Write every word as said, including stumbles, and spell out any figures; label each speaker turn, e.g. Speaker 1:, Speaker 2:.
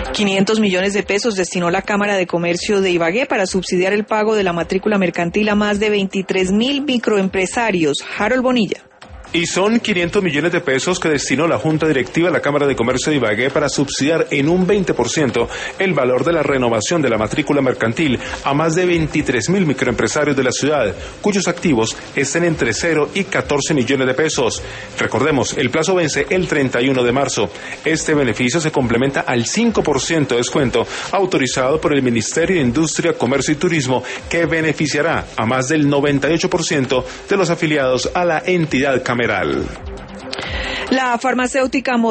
Speaker 1: quinientos millones de pesos destinó la Cámara de Comercio de Ibagué para subsidiar el pago de la matrícula mercantil a más de veintitrés mil microempresarios. Harold Bonilla.
Speaker 2: Y son quinientos millones de pesos que destinó la Junta Directiva de la Cámara de Comercio de Ibagué para subsidiar en un veinte por ciento el valor de la renovación de la matrícula mercantil a más de veintitrés mil microempresarios de la ciudad, cuyos activos estén entre cero y catorce millones de pesos. Recordemos, el plazo vence el treinta y uno de marzo. Este beneficio se complementa al cinco por ciento de descuento autorizado por el Ministerio de Industria, Comercio y Turismo, que beneficiará a más del noventa y ocho por ciento de los afiliados a la entidad cameral.
Speaker 1: La farmacéutica